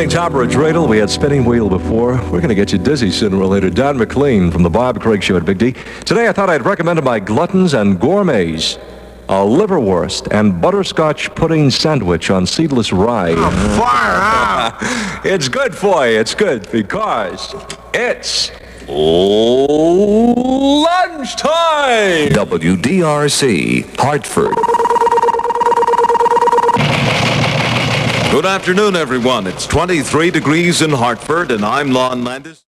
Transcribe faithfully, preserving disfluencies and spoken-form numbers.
morning, Topper at Dreidel. We had Spinning Wheel before. We're going to get you dizzy sooner or later. Don McLean from the Bob Craig Show at Big D. Today, I thought I'd recommend to my gluttons and gourmets a liverwurst and butterscotch pudding sandwich on seedless rye. Oh, far out. It's good for you. It's good because it's lunchtime. W D R C, Hartford. Good afternoon, everyone. It's twenty-three degrees in Hartford, and I'm Lon Landis.